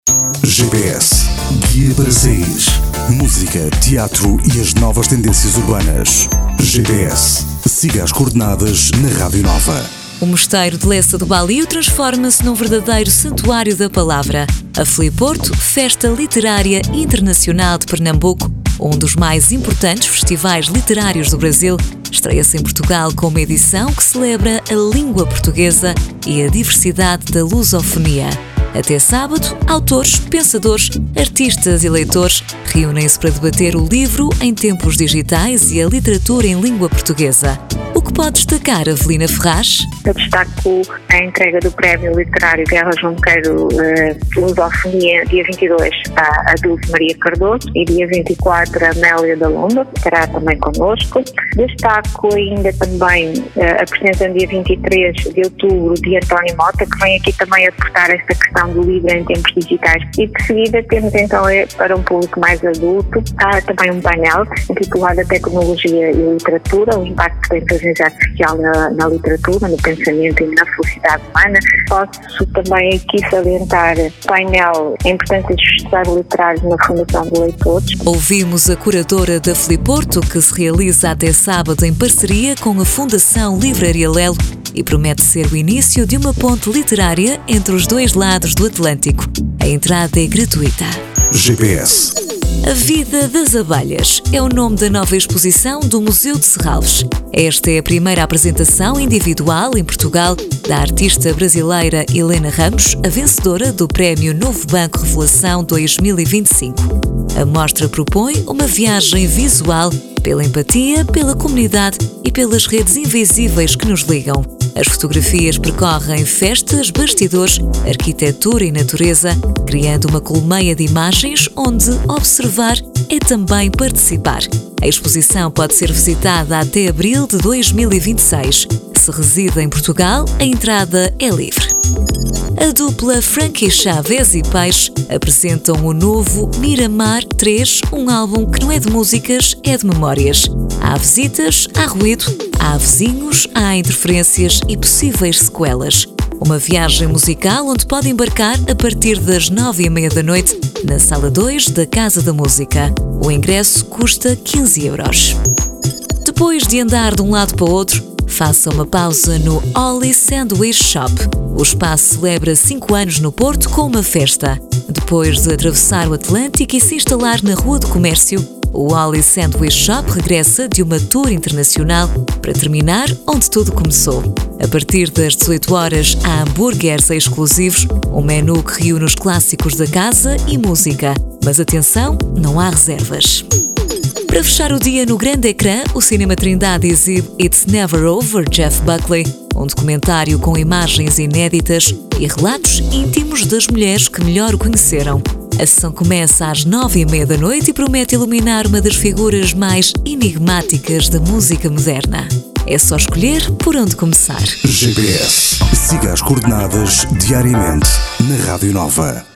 GPS, guia para sair. Música, teatro e as novas tendências urbanas. GPS, siga as coordenadas na Rádio Nova. O Mosteiro de Lessa do Balio transforma-se num verdadeiro santuário da palavra. A Fliporto, Festa Literária Internacional de Pernambuco, um dos mais importantes festivais literários do Brasil, estreia-se em Portugal com uma edição que celebra a língua portuguesa e a diversidade da lusofonia. Até sábado, autores, pensadores, artistas e leitores reúnem-se para debater o livro em tempos digitais e a literatura em língua portuguesa. O que pode destacar Avelina Ferraz? Eu destaco a entrega do Prémio Literário Guerra Junqueiro Lusofonia, dia 22, a Dulce Maria Cardoso, e dia 24 a Amélia da Lomba, que estará também connosco. Destaco ainda também a presença no dia 23 de outubro de António Mota, que vem aqui também a tratar esta questão do livro em tempos digitais. E de seguida temos então, para um público mais adulto, há também um painel intitulado Tecnologia e Literatura, o impacto da inteligência artificial na literatura, no pensamento e na felicidade humana. Posso também aqui salientar o painel A Importância dos Festivais Literários na Formação de Leitores. Ouvimos a curadora da Fliporto, que se realiza até sábado em parceria com a Fundação Livraria Lelo e promete ser o início de uma ponte literária entre os dois lados do Atlântico. A entrada é gratuita. GPS. A Vida das Abelhas é o nome da nova exposição do Museu de Serralves. Esta é a primeira apresentação individual em Portugal da artista brasileira Helena Ramos, a vencedora do Prémio Novo Banco Revelação 2025. A mostra propõe uma viagem visual pela empatia, pela comunidade e pelas redes invisíveis que nos ligam. As fotografias percorrem festas, bastidores, arquitetura e natureza, criando uma colmeia de imagens onde observar é também participar. A exposição pode ser visitada até abril de 2026. Se reside em Portugal, a entrada é livre. A dupla Frankie Chaves e Peixe apresentam o novo Miramar 3, um álbum que não é de músicas, é de memórias. Há visitas, há ruído, há vizinhos, há interferências e possíveis sequelas. Uma viagem musical onde pode embarcar a partir das 9h30 da noite na Sala 2 da Casa da Música. O ingresso custa 15 €. Depois de andar de um lado para o outro, faça uma pausa no Oli Sandwich Shop. O espaço celebra 5 anos no Porto com uma festa. Depois de atravessar o Atlântico e se instalar na Rua do Comércio, o Oli Sandwich Shop regressa de uma tour internacional para terminar onde tudo começou. A partir das 18 horas há hambúrgueres exclusivos, um menu que reúne os clássicos da casa e música. Mas atenção, não há reservas. Para fechar o dia no grande ecrã, o Cinema Trindade exibe It's Never Over, Jeff Buckley, um documentário com imagens inéditas e relatos íntimos das mulheres que melhor o conheceram. A sessão começa às 9h30 da noite e promete iluminar uma das figuras mais enigmáticas da música moderna. É só escolher por onde começar. GPS. Siga as coordenadas diariamente na Rádio Nova.